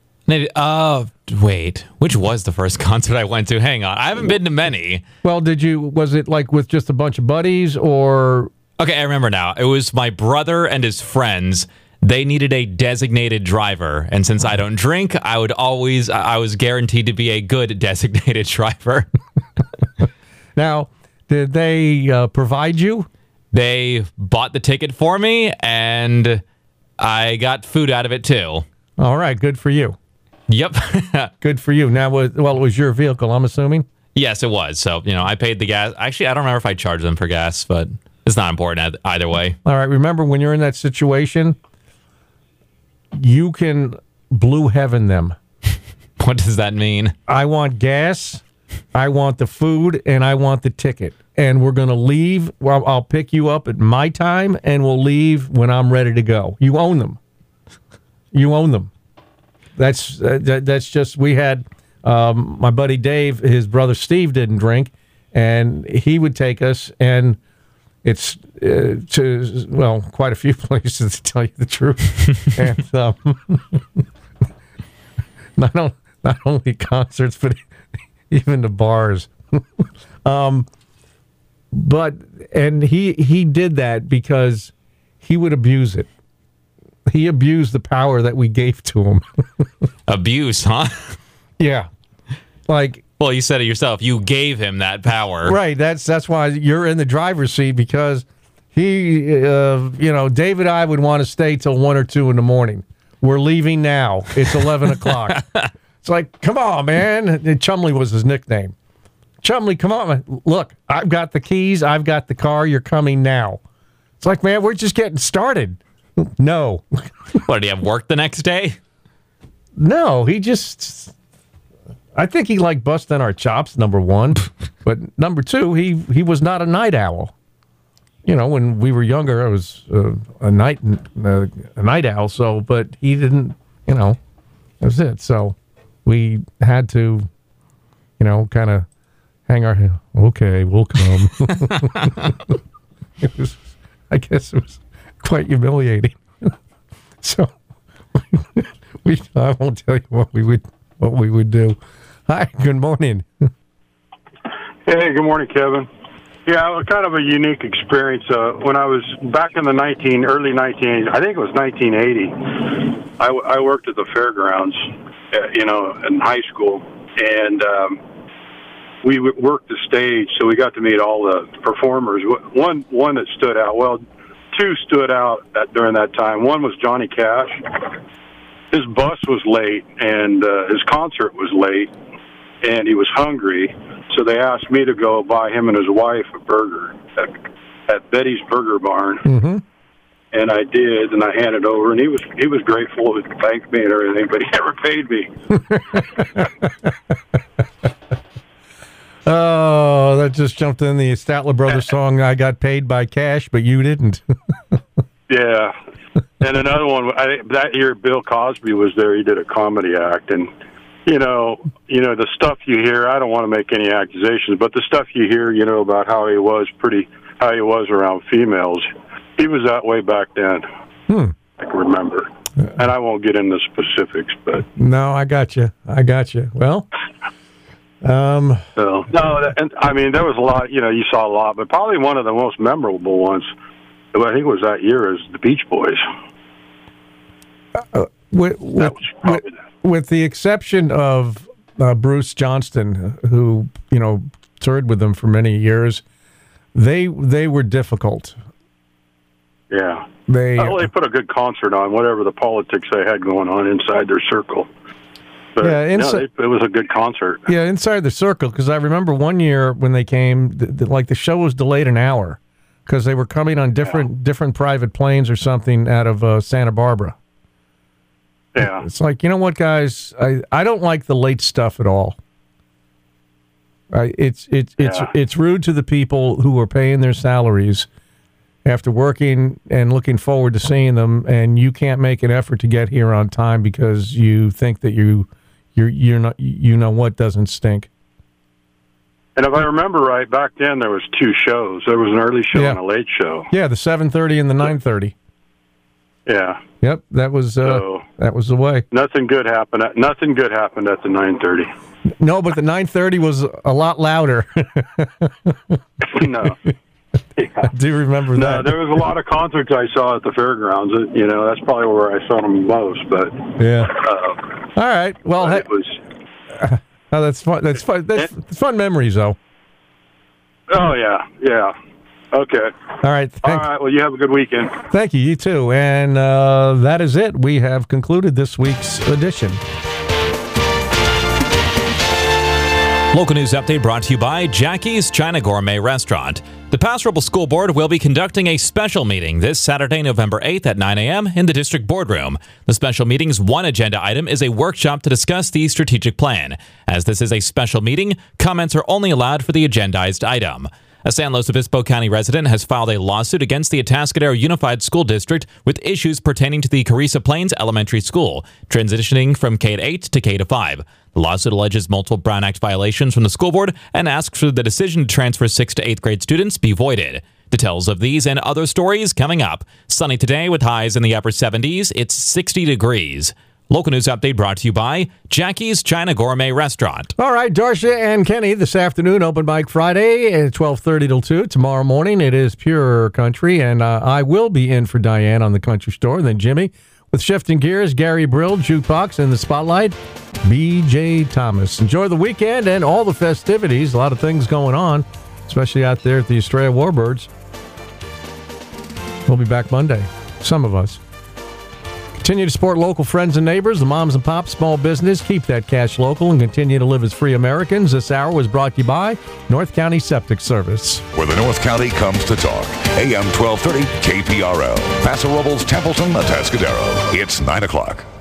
Wait, which was the first concert I went to? Hang on, I haven't been to many. Well, was it like with just a bunch of buddies or? Okay, I remember now. It was my brother and his friends. They needed a designated driver, and since I don't drink, I was guaranteed to be a good designated driver. Now, did they provide you? They bought the ticket for me, and I got food out of it too. All right, good for you. Yep. Good for you. Now, it was your vehicle, I'm assuming? Yes, it was. So, I paid the gas. Actually, I don't remember if I charged them for gas, but it's not important either way. All right, remember when you're in that situation, you can blue heaven them. What does that mean? I want gas, I want the food, and I want the ticket. And we're going to leave. Well, I'll pick you up at my time, and we'll leave when I'm ready to go. You own them. You own them. That's just, we had my buddy Dave, his brother Steve didn't drink, and he would take us, and it's to quite a few places, to tell you the truth. And not only concerts, but even the bars. But he did that because he would abuse it. he abused the power that we gave to him. Abuse, huh? Yeah. Like, well, you said it yourself. You gave him that power. Right. That's why you're in the driver's seat, because he, Dave and I would want to stay till 1 or 2 in the morning. We're leaving now. It's 11 o'clock. It's like, come on, man. And Chumley was his nickname. Chumley, come on. Look, I've got the keys. I've got the car. You're coming now. It's like, man, we're just getting started. No. What, did he have work the next day? No, he just... I think he liked busting our chops, number one. But number two, he was not a night owl. You know, when we were younger, I was a night owl. So, but he didn't. You know, that was it. So we had to, kind of hang our head. Okay, we'll come. I guess it was quite humiliating. So I won't tell you what we would do. Hi, good morning. Hey, good morning, Kevin. Yeah, it was kind of a unique experience. When I was back in the early 1980s, I think it was 1980, I worked at the fairgrounds, in high school, and we worked the stage, so we got to meet all the performers. One that stood out, well, two stood out during that time. One was Johnny Cash. His bus was late, and his concert was late, and he was hungry, so they asked me to go buy him and his wife a burger at Betty's Burger Barn. Mm-hmm. And I did, and I handed over, and he was grateful, and thanked me and everything, but he never paid me. Oh, that just jumped in the Statler Brothers song, I got paid by cash, but you didn't. Yeah. And another one, that year Bill Cosby was there. He did a comedy act, and the stuff you hear, I don't want to make any accusations, but the stuff you hear, about how he was around females, he was that way back then. I can remember. And I won't get into specifics, but... No, I got you. Well... and I mean, there was a lot, you saw a lot, but probably one of the most memorable ones, I think it was that year, is the Beach Boys. With the exception of Bruce Johnston, who toured with them for many years, they were difficult. Yeah, they put a good concert on, whatever the politics they had going on inside their circle. But, it was a good concert. Yeah, inside the circle, because I remember one year when they came, the show was delayed an hour because they were coming on different private planes or something out of Santa Barbara. Yeah. It's like, you know what, guys? I don't like the late stuff at all. It's rude to the people who are paying their salaries after working and looking forward to seeing them, and you can't make an effort to get here on time because you think that you're not, what doesn't stink. And if I remember right, back then there was two shows. There was an early show and a late show. Yeah, the 7:30 and the 9:30. Yeah. Yep, that was the way. Nothing good happened at the 9:30. No, but the 9:30 was a lot louder. No. Yeah. I do remember that. There was a lot of concerts I saw at the fairgrounds. That's probably where I saw them most. But yeah. All right. Well, it was. That's fun. That's fun. That's fun memories, though. Oh yeah. Okay. All right. All right. Well, you have a good weekend. Thank you. You too. And that is it. We have concluded this week's edition. Local news update brought to you by Jackie's China Gourmet Restaurant. The Pass Rebel School Board will be conducting a special meeting this Saturday, November 8th at 9 a.m. in the district boardroom. The special meeting's one agenda item is a workshop to discuss the strategic plan. As this is a special meeting, comments are only allowed for the agendized item. A San Luis Obispo County resident has filed a lawsuit against the Atascadero Unified School District with issues pertaining to the Carissa Plains Elementary School, transitioning from K-8 to K-5. The lawsuit alleges multiple Brown Act violations from the school board and asks for the decision to transfer 6th to 8th grade students be voided. Details of these and other stories coming up. Sunny today with highs in the upper 70s. It's 60 degrees. Local news update brought to you by Jackie's China Gourmet Restaurant. All right, Darcia and Kenny, this afternoon, Open Mic Friday at 12:30 till 2. Tomorrow morning, it is Pure Country, and I will be in for Diane on the Country Store. And then Jimmy With Shifting Gears, Gary Brill, Jukebox, in the spotlight, B.J. Thomas. Enjoy the weekend and all the festivities. A lot of things going on, especially out there at the Estrella Warbirds. We'll be back Monday. Some of us. Continue to support local friends and neighbors, the moms and pops, small business. Keep that cash local and continue to live as free Americans. This hour was brought to you by North County Septic Service. Where the North County comes to talk. AM 1230 KPRL. Paso Robles, Templeton, Atascadero. It's 9 o'clock.